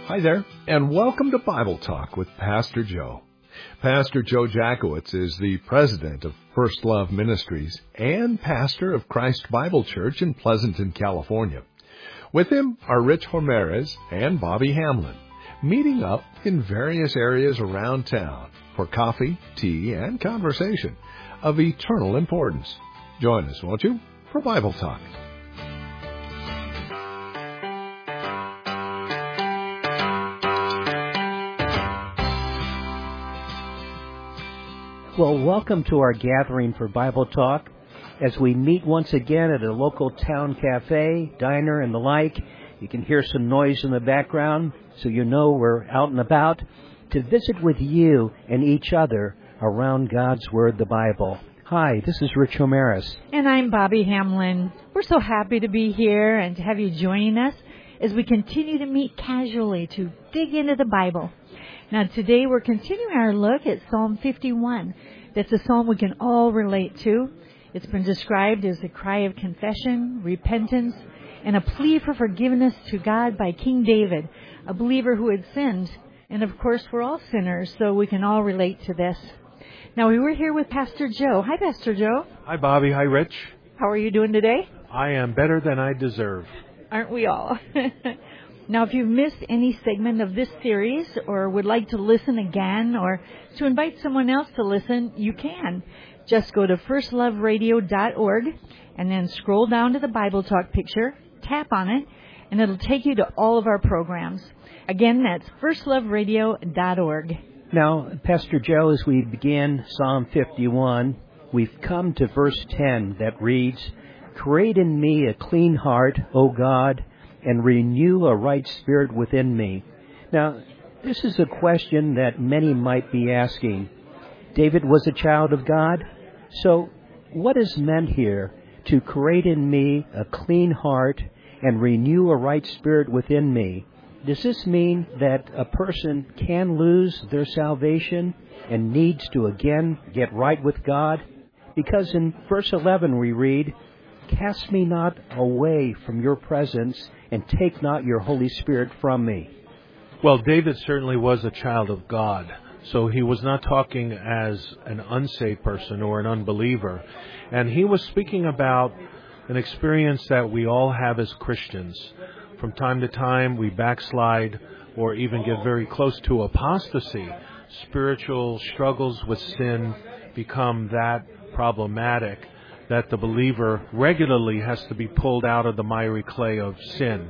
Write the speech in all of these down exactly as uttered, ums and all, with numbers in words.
Hi there, and welcome to Bible Talk with Pastor Joe. Pastor Joe Jackowitz is the president of First Love Ministries and pastor of Christ Bible Church in Pleasanton, California. With him are Rich Ramirez and Bobby Hamlin, meeting up in various areas around town for coffee, tea, and conversation of eternal importance. Join us, won't you, for Bible Talk. Well, welcome to our gathering for Bible Talk as we meet once again at a local town cafe, diner, and the like. You can hear some noise in the background, so you know we're out and about to visit with you and each other around God's Word, the Bible. Hi, this is Rich Ramirez. And I'm Bobby Hamlin. We're so happy to be here and to have you joining us as we continue to meet casually to dig into the Bible. Now, today we're continuing our look at Psalm fifty-one. That's a psalm we can all relate to. It's been described as a cry of confession, repentance, and a plea for forgiveness to God by King David, a believer who had sinned. And of course, we're all sinners, so we can all relate to this. Now, we were here with Pastor Joe. Hi, Pastor Joe. Hi, Bobby. Hi, Rich. How are you doing today? I am better than I deserve. Aren't we all? Now, if you've missed any segment of this series or would like to listen again or to invite someone else to listen, you can. Just go to first love radio dot org and then scroll down to the Bible Talk picture, tap on it, and it'll take you to all of our programs. Again, that's first love radio dot org. Now, Pastor Joe, as we begin Psalm fifty-one, we've come to verse ten that reads, "Create in me a clean heart, O God, and renew a right spirit within me." Now, this is a question that many might be asking. David was a child of God, so what is meant here to create in me a clean heart and renew a right spirit within me? Does this mean that a person can lose their salvation and needs to again get right with God? Because in verse eleven we read, "Cast me not away from your presence, and take not your Holy Spirit from me." Well, David certainly was a child of God, so he was not talking as an unsaved person or an unbeliever. And he was speaking about an experience that we all have as Christians. From time to time, we backslide or even get very close to apostasy. Spiritual struggles with sin become that problematic that the believer regularly has to be pulled out of the miry clay of sin.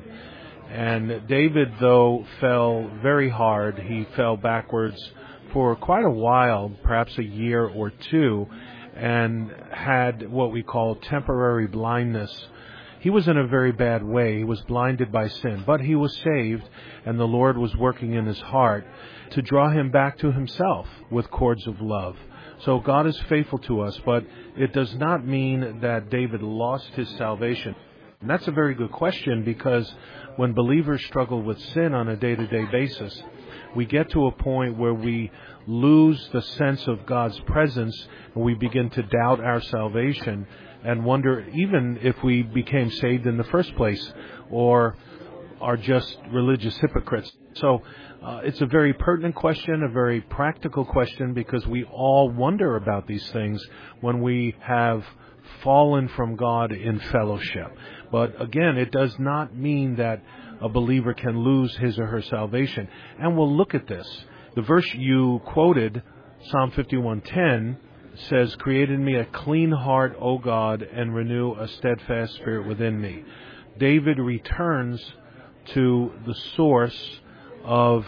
And David, though, fell very hard. He fell backwards for quite a while, perhaps a year or two, and had what we call temporary blindness. He was in a very bad way. He was blinded by sin, but he was saved, and the Lord was working in his heart to draw him back to himself with cords of love. So God is faithful to us, but it does not mean that David lost his salvation. And that's a very good question, because when believers struggle with sin on a day-to-day basis, we get to a point where we lose the sense of God's presence, and we begin to doubt our salvation and wonder even if we became saved in the first place or are just religious hypocrites. So uh, it's a very pertinent question, a very practical question, because we all wonder about these things when we have fallen from God in fellowship. But again, it does not mean that a believer can lose his or her salvation. And we'll look at this. The verse you quoted, Psalm fifty-one ten, says, "Create in me a clean heart, O God, and renew a steadfast spirit within me." David returns to the source of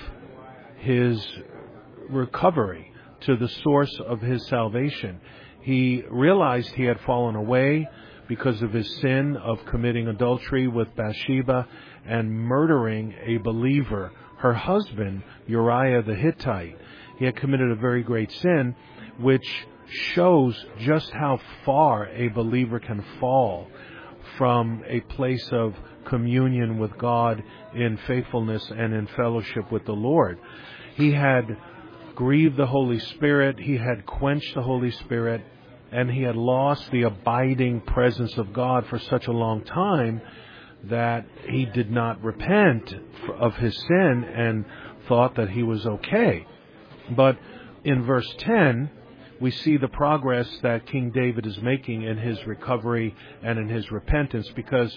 his recovery, to the source of his salvation. He realized he had fallen away because of his sin of committing adultery with Bathsheba and murdering a believer, her husband, Uriah the Hittite. He had committed a very great sin, which shows just how far a believer can fall from a place of communion with God in faithfulness and in fellowship with the Lord. He had grieved the Holy Spirit, he had quenched the Holy Spirit, and he had lost the abiding presence of God for such a long time that he did not repent of his sin and thought that he was okay. But in verse ten, we see the progress that King David is making in his recovery and in his repentance, because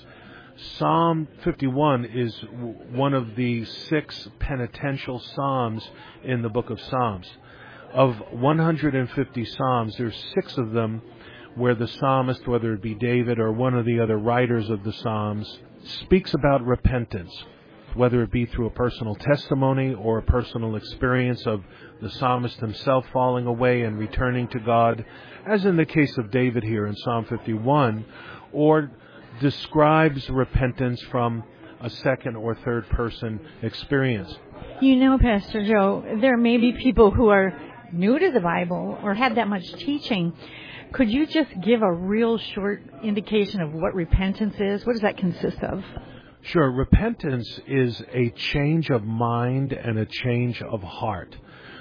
Psalm fifty-one is one of the six penitential psalms in the book of Psalms. Of one hundred fifty psalms, there's six of them where the psalmist, whether it be David or one of the other writers of the psalms, speaks about repentance, whether it be through a personal testimony or a personal experience of the psalmist himself falling away and returning to God, as in the case of David here in Psalm fifty-one, or describes repentance from a second or third person experience. You know, Pastor Joe, there may be people who are new to the Bible or have that much teaching. Could you just give a real short indication of what repentance is? What does that consist of? Sure. Repentance is a change of mind and a change of heart.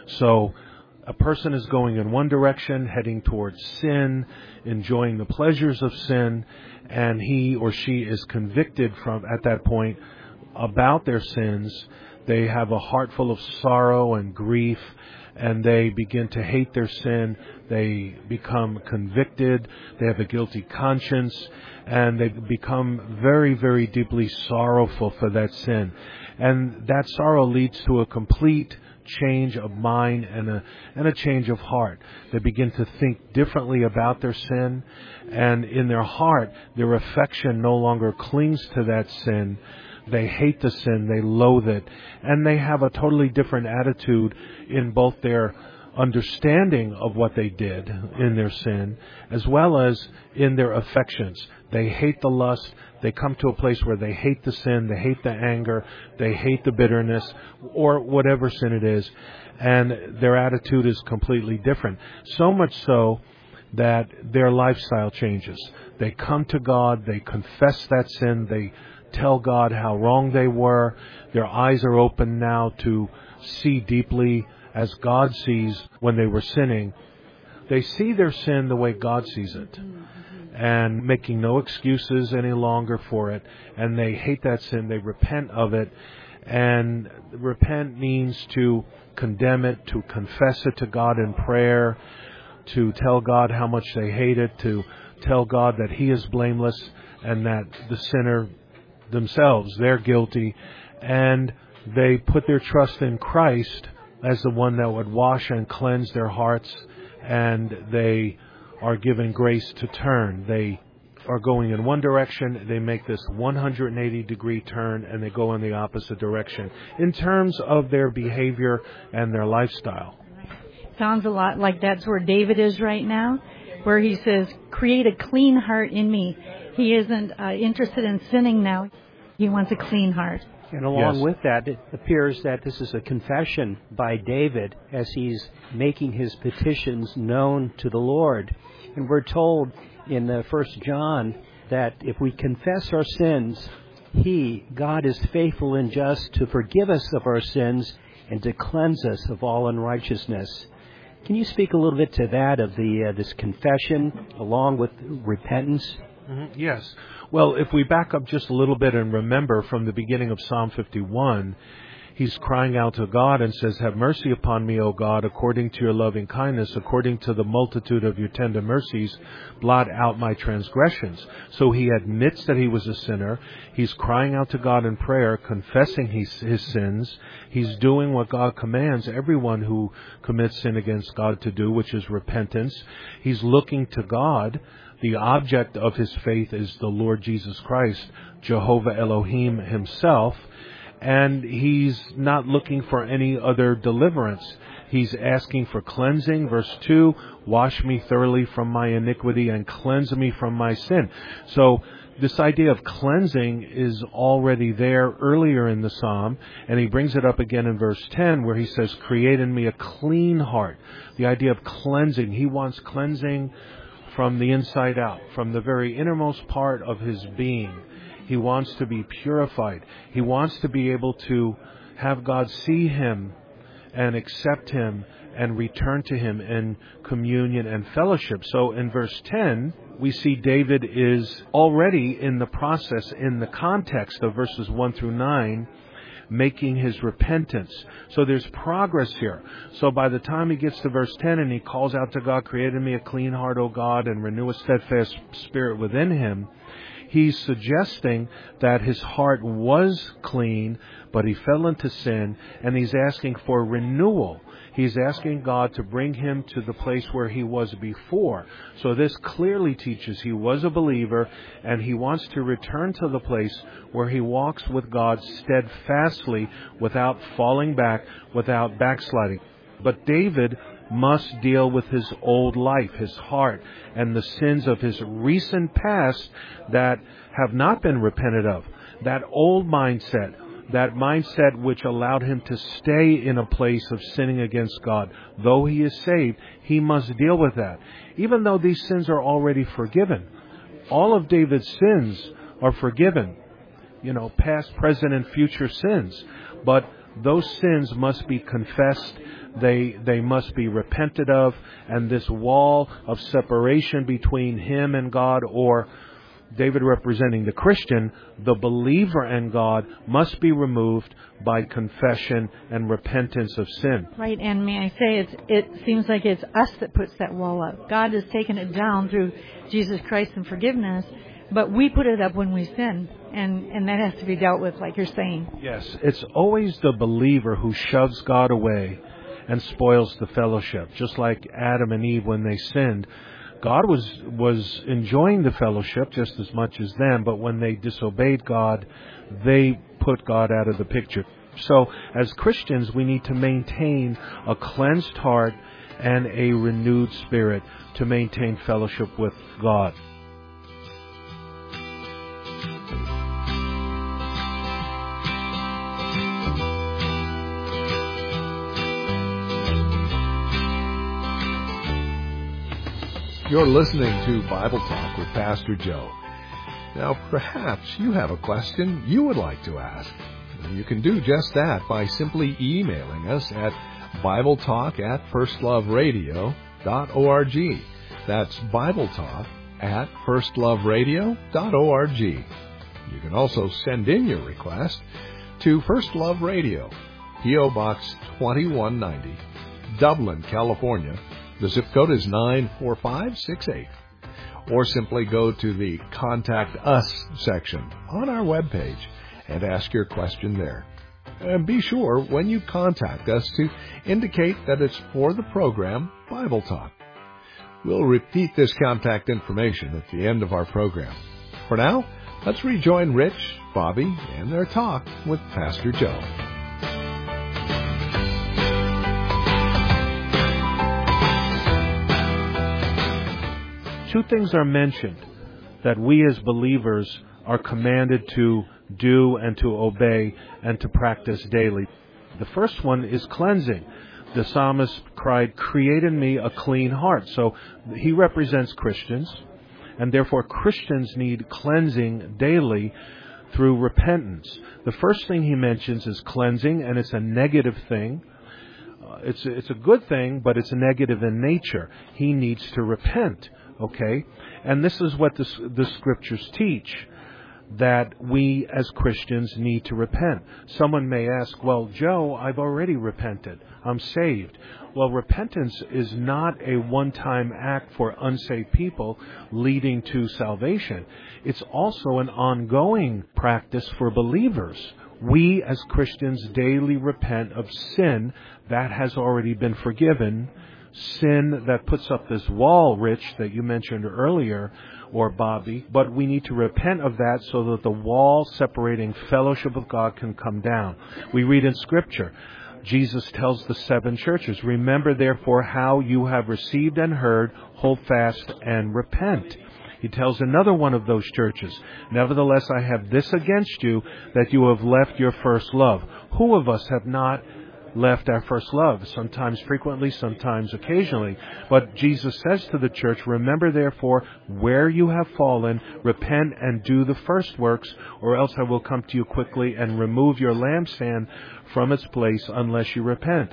So a person is going in one direction, heading towards sin, enjoying the pleasures of sin, and he or she is convicted from at that point about their sins. They have a heart full of sorrow and grief, and they begin to hate their sin. They become convicted. They have a guilty conscience, and they become very, very deeply sorrowful for that sin. And that sorrow leads to a complete change of mind and a and a change of heart. They begin to think differently about their sin, and in their heart, their affection no longer clings to that sin. They hate the sin, they loathe it, and they have a totally different attitude in both their understanding of what they did in their sin, as well as in their affections. They hate the lust. They come to a place where they hate the sin, they hate the anger, they hate the bitterness, or whatever sin it is, and their attitude is completely different. So much so that their lifestyle changes. They come to God, they confess that sin, they tell God how wrong they were. Their eyes are open now to see deeply as God sees when they were sinning. They see their sin the way God sees it, and making no excuses any longer for it. And they hate that sin. They repent of it. And repent means to condemn it, to confess it to God in prayer, to tell God how much they hate it, to tell God that He is blameless and that the sinner themselves, they're guilty. And they put their trust in Christ as the one that would wash and cleanse their hearts, and they are given grace to turn. They are going in one direction, they make this one hundred eighty degree turn, and they go in the opposite direction in terms of their behavior and their lifestyle. Sounds a lot like that's where David is right now, where he says, create a clean heart in me. He isn't uh, interested in sinning now. He wants a clean heart. And along Yes. with that, it appears that this is a confession by David as he's making his petitions known to the Lord. And we're told in the First John that if we confess our sins, He, God, is faithful and just to forgive us of our sins and to cleanse us of all unrighteousness. Can you speak a little bit to that, of the uh, this confession along with repentance? Mm-hmm. Yes. Well, if we back up just a little bit and remember from the beginning of Psalm fifty-one, he's crying out to God and says, have mercy upon me, O God, according to your loving kindness, according to the multitude of your tender mercies, blot out my transgressions. So he admits that he was a sinner. He's crying out to God in prayer, confessing his, his sins. He's doing what God commands everyone who commits sin against God to do, which is repentance. He's looking to God. The object of his faith is the Lord Jesus Christ, Jehovah Elohim himself. And he's not looking for any other deliverance. He's asking for cleansing. Verse two, wash me thoroughly from my iniquity and cleanse me from my sin. So this idea of cleansing is already there earlier in the psalm, and he brings it up again in verse ten where he says, create in me a clean heart. The idea of cleansing. He wants cleansing from the inside out, from the very innermost part of his being. He wants to be purified. He wants to be able to have God see him and accept Him and return to Him in communion and fellowship. So in verse ten, we see David is already in the process, in the context of verses one through nine, making his repentance. So there's progress here. So by the time he gets to verse ten and he calls out to God, "Create in me a clean heart, O God, and renew a steadfast spirit within him," he's suggesting that his heart was clean, but he fell into sin, and he's asking for renewal. He's asking God to bring him to the place where he was before. So this clearly teaches he was a believer, and he wants to return to the place where he walks with God steadfastly without falling back, without backsliding. But David must deal with his old life, his heart, and the sins of his recent past that have not been repented of. That old mindset, that mindset which allowed him to stay in a place of sinning against God. Though he is saved, he must deal with that. Even though these sins are already forgiven. All of David's sins are forgiven. You know, past, present, and future sins. But those sins must be confessed. They they must be repented of. And this wall of separation between him and God, or David representing the Christian, the believer and God, must be removed by confession and repentance of sin. Right, and may I say, it's, it seems like it's us that puts that wall up. God has taken it down through Jesus Christ and forgiveness, but we put it up when we sin, and, and that has to be dealt with, like you're saying. Yes, it's always the believer who shoves God away and spoils the fellowship, just like Adam and Eve when they sinned. God was was enjoying the fellowship just as much as them, but when they disobeyed God, they put God out of the picture. So, as Christians, we need to maintain a cleansed heart and a renewed spirit to maintain fellowship with God. You're listening to Bible Talk with Pastor Joe. Now, perhaps you have a question you would like to ask. You can do just that by simply emailing us at BibleTalk at firstloveradio dot org. That's BibleTalk at firstloveradio dot org. You can also send in your request to First Love Radio, P O Box twenty-one ninety, Dublin, California. The zip code is nine four five six eight. Or simply go to the Contact Us section on our webpage and ask your question there. And be sure when you contact us to indicate that it's for the program Bible Talk. We'll repeat this contact information at the end of our program. For now, let's rejoin Rich, Bobby, and their talk with Pastor Joe. Two things are mentioned that we as believers are commanded to do and to obey and to practice daily. The first one is cleansing. The psalmist cried, "Create in me a clean heart." So he represents Christians, and therefore Christians need cleansing daily through repentance. The first thing he mentions is cleansing, and it's a negative thing. Uh, it's, a, it's a good thing, but it's negative in nature. He needs to repent. Okay? And this is what the, the Scriptures teach, that we as Christians need to repent. Someone may ask, "Well, Joe, I've already repented. I'm saved." Well, repentance is not a one-time act for unsaved people leading to salvation. It's also an ongoing practice for believers. We as Christians daily repent of sin that has already been forgiven. Sin that puts up this wall, Rich, that you mentioned earlier, or Bobby, but we need to repent of that so that the wall separating fellowship with God can come down. We read in Scripture, Jesus tells the seven churches, "Remember therefore how you have received and heard, hold fast and repent." He tells another one of those churches, "Nevertheless I have this against you, that you have left your first love." Who of us have not left our first love? Sometimes frequently, sometimes occasionally. But Jesus says to the church, "Remember therefore where you have fallen, repent and do the first works, or else I will come to you quickly and remove your lampstand from its place unless you repent."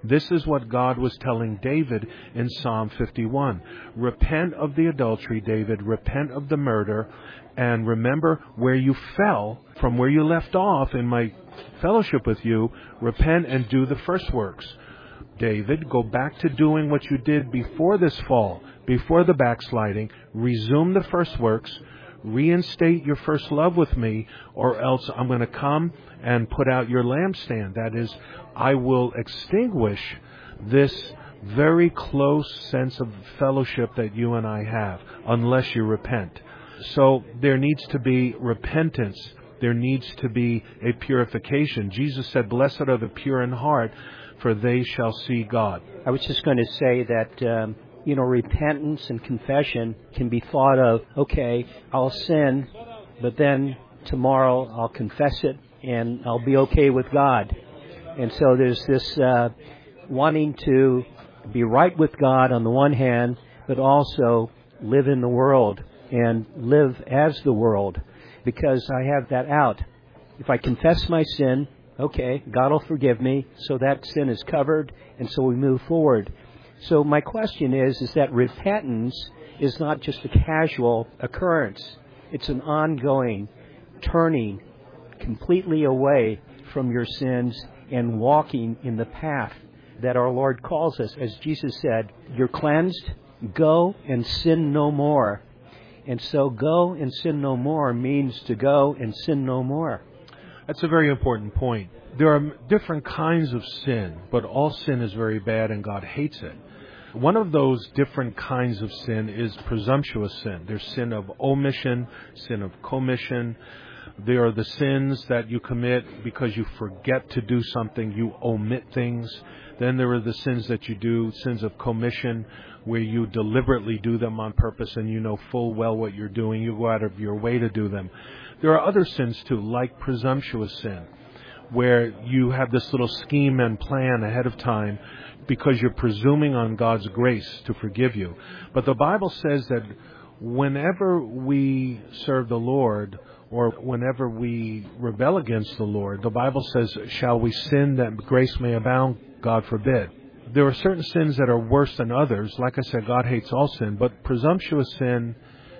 This is what God was telling David in Psalm fifty-one. Repent of the adultery, David. Repent of the murder. And remember where you fell, from where you left off in my fellowship with you. Repent and do the first works. David, go back to doing what you did before this fall, before the backsliding. Resume the first works. Reinstate your first love with me, or else I'm going to come and put out your lampstand. That is, I will extinguish this very close sense of fellowship that you and I have, unless you repent. So there needs to be repentance. There needs to be a purification. Jesus said, blessed are the pure in heart, for they shall see God. I was just going to say that, um, you know, repentance and confession can be thought of, okay, I'll sin, but then tomorrow I'll confess it and I'll be okay with God. And so there's this uh, wanting to be right with God on the one hand, but also live in the world and live as the world, because I have that out. If I confess my sin, okay, God will forgive me, so that sin is covered, and so we move forward. So my question is, is that repentance is not just a casual occurrence. It's an ongoing turning completely away from your sins and walking in the path that our Lord calls us. As Jesus said, you're cleansed, go and sin no more. And so go and sin no more means to go and sin no more. That's a very important point. There are different kinds of sin, but all sin is very bad and God hates it. One of those different kinds of sin is presumptuous sin. There's sin of omission, sin of commission. There are the sins that you commit because you forget to do something, you omit things. Then there are the sins that you do, sins of commission, where you deliberately do them on purpose and you know full well what you're doing. You go out of your way to do them. There are other sins too, like presumptuous sin, where you have this little scheme and plan ahead of time because you're presuming on God's grace to forgive you. But the Bible says that whenever we serve the Lord, or whenever we rebel against the Lord, the Bible says, shall we sin that grace may abound? God forbid. There are certain sins that are worse than others. Like I said, God hates all sin, but presumptuous sin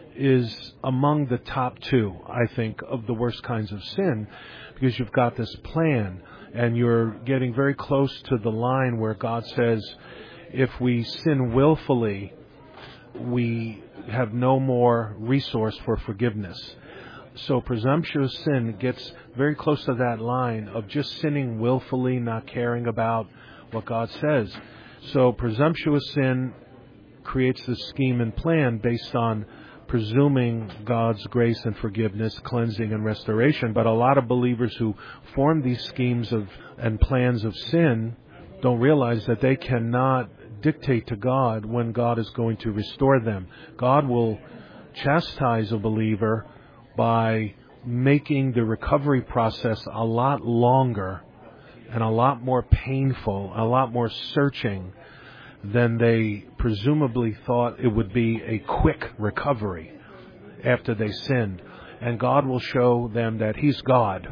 is among the top two, I think, of the worst kinds of sin, because you've got this plan, and you're getting very close to the line where God says, if we sin willfully, we have no more resource for forgiveness. So presumptuous sin gets very close to that line of just sinning willfully, not caring about what God says. So presumptuous sin creates this scheme and plan based on presuming God's grace and forgiveness, cleansing and restoration. But a lot of believers who form these schemes of and plans of sin don't realize that they cannot dictate to God when God is going to restore them. God will chastise a believer by making the recovery process a lot longer and a lot more painful, a lot more searching than they presumably thought it would be a quick recovery after they sinned. And God will show them that He's God.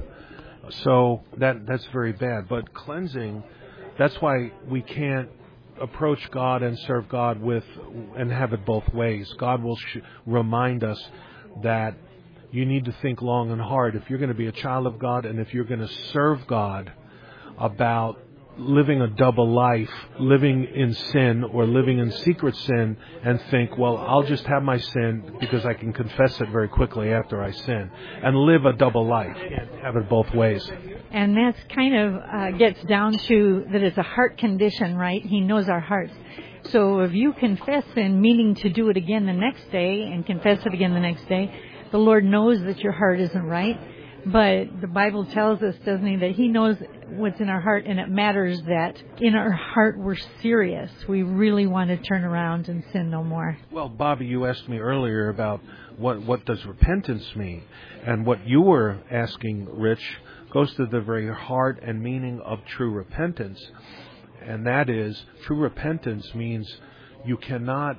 So that that's very bad. But cleansing, that's why we can't approach God and serve God with and have it both ways. God will sh- remind us that you need to think long and hard if you're going to be a child of God and if you're going to serve God about living a double life, living in sin or living in secret sin, and think, well, I'll just have my sin because I can confess it very quickly after I sin, and live a double life and have it both ways. And that's kind of uh, gets down to that it's a heart condition, right? He knows our hearts. So if you confess sin, meaning to do it again the next day and confess it again the next day, the Lord knows that your heart isn't right. But the Bible tells us, doesn't He, that He knows what's in our heart, and it matters that in our heart we're serious. We really want to turn around and sin no more. Well, Bobby, you asked me earlier about what, what does repentance mean? And what you were asking, Rich, goes to the very heart and meaning of true repentance. And that is, true repentance means you cannot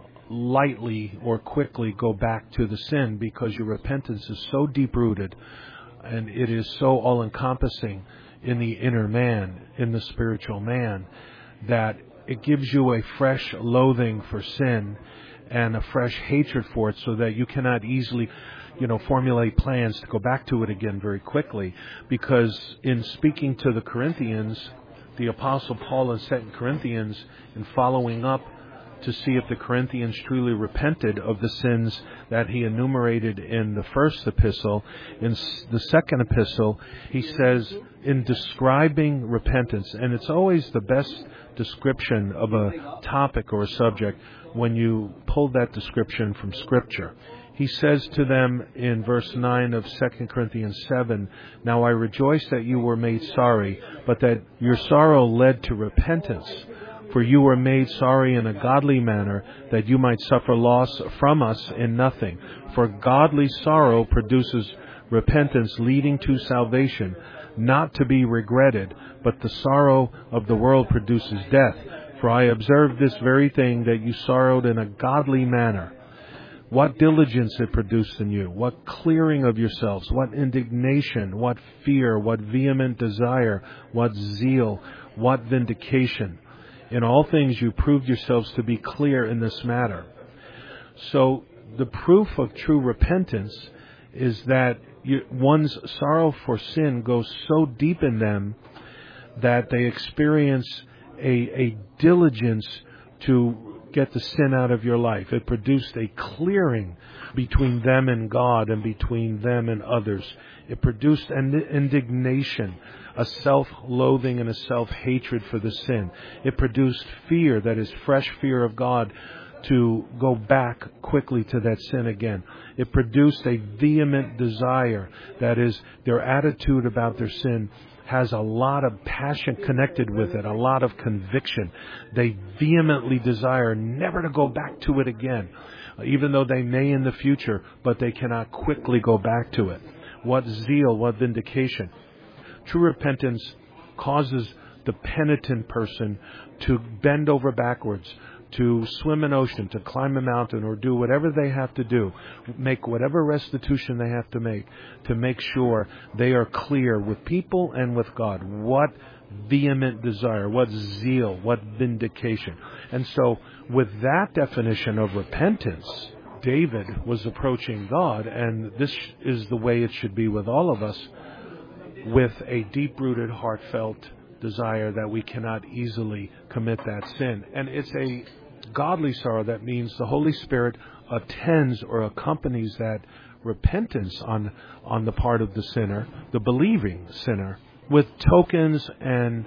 lightly or quickly go back to the sin, because your repentance is so deep-rooted and it is so all-encompassing in the inner man, in the spiritual man, that it gives you a fresh loathing for sin and a fresh hatred for it, so that you cannot easily, you know, formulate plans to go back to it again very quickly. Because in speaking to the Corinthians, the Apostle Paul in Second Corinthians, in following up to see if the Corinthians truly repented of the sins that he enumerated in the first epistle, in the second epistle, he says, in describing repentance, and it's always the best description of a topic or a subject when you pull that description from Scripture. He says to them in verse nine of Second Corinthians seven, "Now I rejoice that you were made sorry, but that your sorrow led to repentance. For you were made sorry in a godly manner, that you might suffer loss from us in nothing. For godly sorrow produces repentance leading to salvation, not to be regretted, but the sorrow of the world produces death. For I observed this very thing, that you sorrowed in a godly manner. What diligence it produced in you, what clearing of yourselves, what indignation, what fear, what vehement desire, what zeal, what vindication. In all things you proved yourselves to be clear in this matter." So the proof of true repentance is that you, one's sorrow for sin goes so deep in them that they experience a, a diligence to get the sin out of your life. It produced a clearing between them and God and between them and others. It produced an indignation, a self-loathing and a self-hatred for the sin. It produced fear, that is fresh fear of God, to go back quickly to that sin again. It produced a vehement desire, that is, their attitude about their sin has a lot of passion connected with it, a lot of conviction. They vehemently desire never to go back to it again, even though they may in the future, but they cannot quickly go back to it. What zeal, what vindication. True repentance causes the penitent person to bend over backwards, to swim an ocean, to climb a mountain, or do whatever they have to do, make whatever restitution they have to make, to make sure they are clear with people and with God. What vehement desire, what zeal, what vindication. And so, with that definition of repentance, David was approaching God, and this is the way it should be with all of us, with a deep-rooted, heartfelt desire that we cannot easily commit that sin. And it's a godly sorrow. That means the Holy Spirit attends or accompanies that repentance on on the part of the sinner, the believing sinner, with tokens and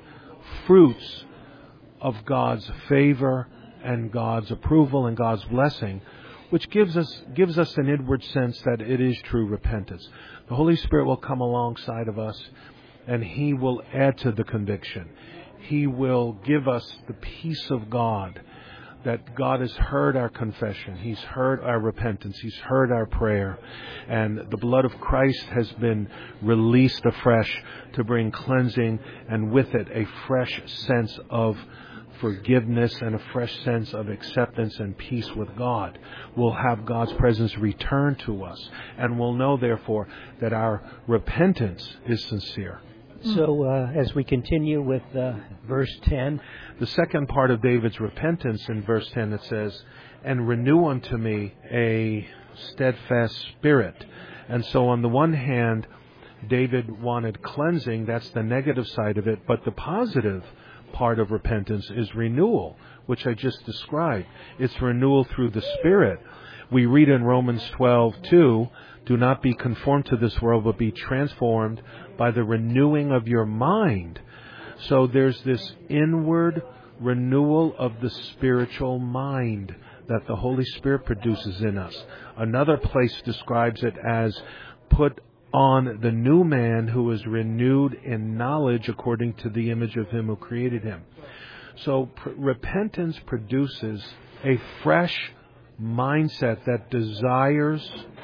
fruits of God's favor and God's approval and God's blessing, which gives us gives us an inward sense that it is true repentance. The Holy Spirit will come alongside of us, and He will add to the conviction. He will give us the peace of God, that God has heard our confession. He's heard our repentance. He's heard our prayer. And the blood of Christ has been released afresh to bring cleansing, and with it a fresh sense of forgiveness and a fresh sense of acceptance and peace with God. We'll have God's presence return to us, and we'll know, therefore, that our repentance is sincere. So uh, as we continue with uh, verse ten. The second part of David's repentance in verse ten, it says, "And renew unto me a steadfast spirit." And so on the one hand, David wanted cleansing. That's the negative side of it. But the positive part of repentance is renewal, which I just described. It's renewal through the Spirit. We read in Romans twelve two, "Do not be conformed to this world, but be transformed by the renewing of your mind." So there's this inward renewal of the spiritual mind that the Holy Spirit produces in us. Another place describes it as, "Put on the new man who is renewed in knowledge according to the image of Him who created him." So pr- repentance produces a fresh mindset that desires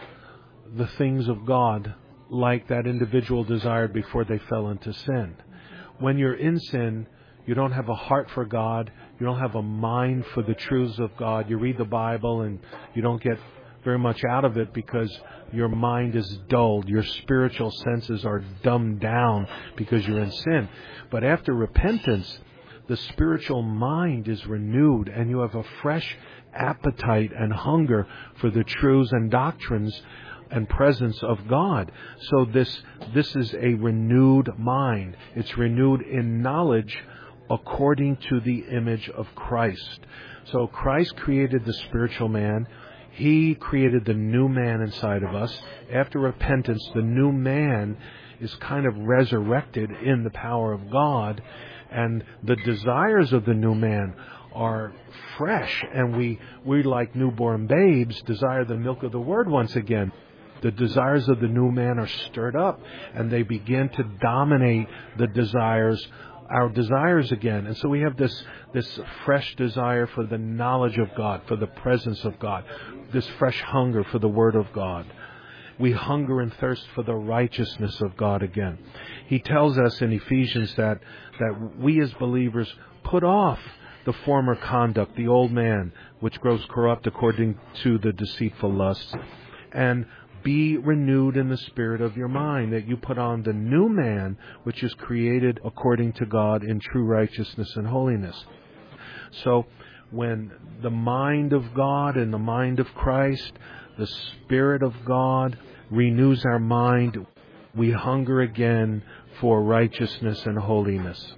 the things of God like that individual desired before they fell into sin. When you're in sin, you don't have a heart for God. You don't have a mind for the truths of God. You read the Bible and you don't get very much out of it because your mind is dulled. Your spiritual senses are dumbed down because you're in sin. But after repentance, the spiritual mind is renewed and you have a fresh appetite and hunger for the truths and doctrines and presence of God. So this this is a renewed mind. It's renewed in knowledge according to the image of Christ. So Christ created the spiritual man. He created the new man inside of us. After repentance, the new man is kind of resurrected in the power of God, and the desires of the new man are fresh, and we, we like newborn babes, desire the milk of the word once again. The desires of the new man are stirred up, and they begin to dominate the desires, our desires again. And so we have this, this fresh desire for the knowledge of God, for the presence of God, this fresh hunger for the word of God. We hunger and thirst for the righteousness of God again. He tells us in Ephesians that, that we as believers put off the former conduct, the old man, which grows corrupt according to the deceitful lusts, and be renewed in the spirit of your mind, that you put on the new man, which is created according to God in true righteousness and holiness. So when the mind of God and the mind of Christ, the Spirit of God renews our mind, we hunger again for righteousness and holiness.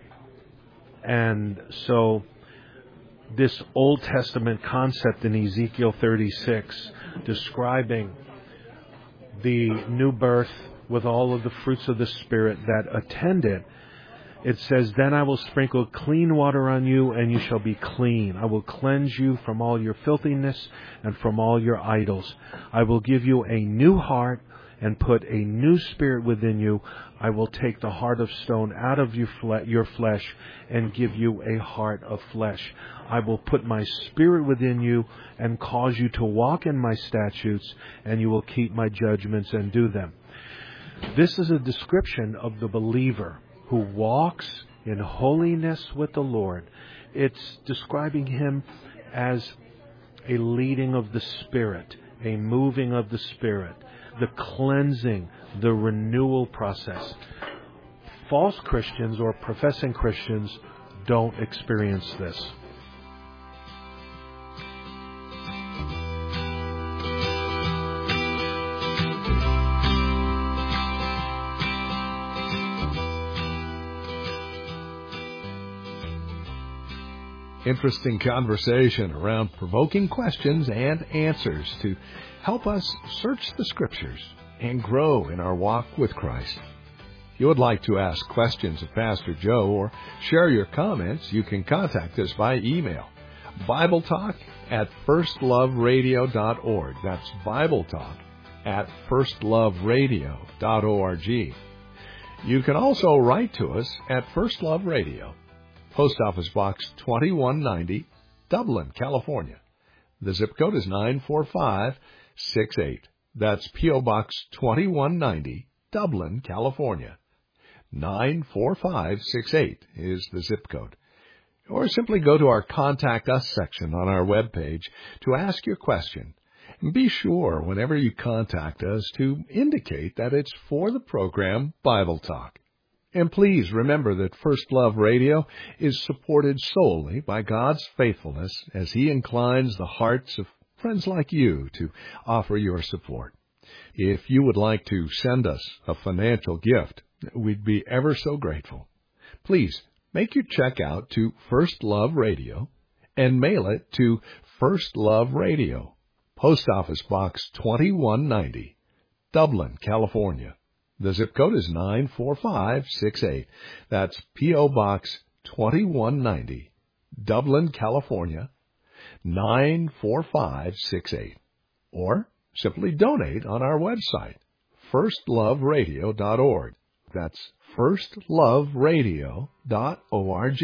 And so this Old Testament concept in Ezekiel thirty-six, describing the new birth with all of the fruits of the Spirit that attend it, it says, "Then I will sprinkle clean water on you, and you shall be clean. I will cleanse you from all your filthiness and from all your idols. I will give you a new heart and put a new spirit within you. I will take the heart of stone out of your flesh and give you a heart of flesh. I will put my spirit within you and cause you to walk in my statutes, and you will keep my judgments and do them." This is a description of the believer who walks in holiness with the Lord. It's describing him as a leading of the Spirit, a moving of the Spirit, the cleansing, the renewal process. False Christians or professing Christians don't experience this. Interesting conversation around provoking questions and answers to help us search the Scriptures and grow in our walk with Christ. If you would like to ask questions of Pastor Joe or share your comments, you can contact us by email. Bible Talk at first love radio dot org. That's Bible Talk at first love radio dot org. You can also write to us at First Love Radio, Post Office Box twenty-one ninety, Dublin, California. The zip code is nine four five six eight. That's P O Box twenty-one ninety, Dublin, California. nine four five six eight is the zip code. Or simply go to our Contact Us section on our webpage to ask your question. And be sure, whenever you contact us, to indicate that it's for the program Bible Talk. And please remember that First Love Radio is supported solely by God's faithfulness as He inclines the hearts of friends like you to offer your support. If you would like to send us a financial gift, we'd be ever so grateful. Please make your check out to First Love Radio and mail it to First Love Radio, Post Office Box twenty-one ninety, Dublin, California. The zip code is nine four five six eight. That's P O Box twenty-one ninety, Dublin, California, nine four five six eight. Or simply donate on our website, first love radio dot org. That's first love radio dot org.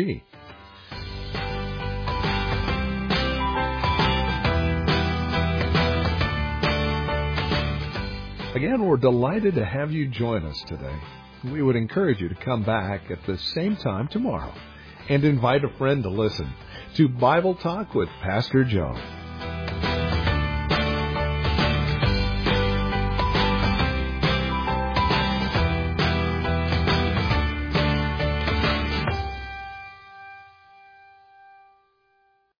Again, we're delighted to have you join us today. We would encourage you to come back at the same time tomorrow and invite a friend to listen to Bible Talk with Pastor Joe.